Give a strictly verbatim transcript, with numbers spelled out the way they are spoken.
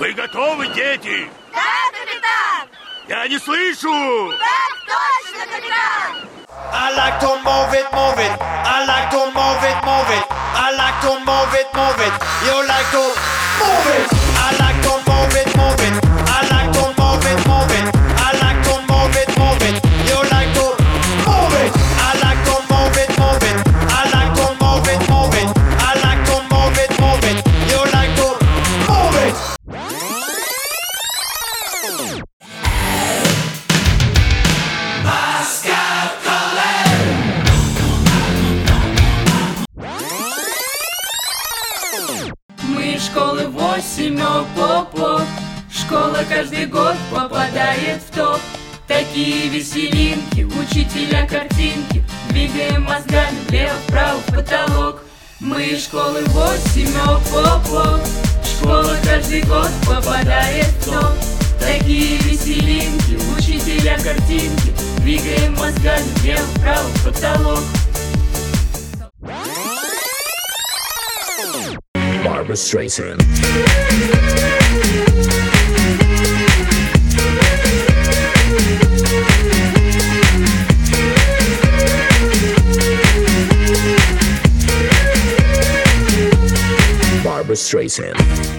Вы готовы, дети? Да, капитан! Я не слышу! Так точно, капитан! I like to move it, move it. I like to move it, move it. I like to move it, move it. You like to move it. I like to move it, move it. I like to move it, move it. I like to move it, move it. You like to move it. I like to move it, move it. I like to move it, move it. I like to move it, move it. You like to move it. Мы из школы восемь оп-оп-оп. Школа каждый год попадает в топ. Такие веселинки, учителя картинки. Двигаем мозгами влево-вправо в потолок. Мы из школы восемь оп-оп-оп. Школа каждый год попадает в топ. Такие веселинки, учителя картинки. Двигаем мозгами влево-вправо в потолок. Barbra Streisand. Barbra Streisand.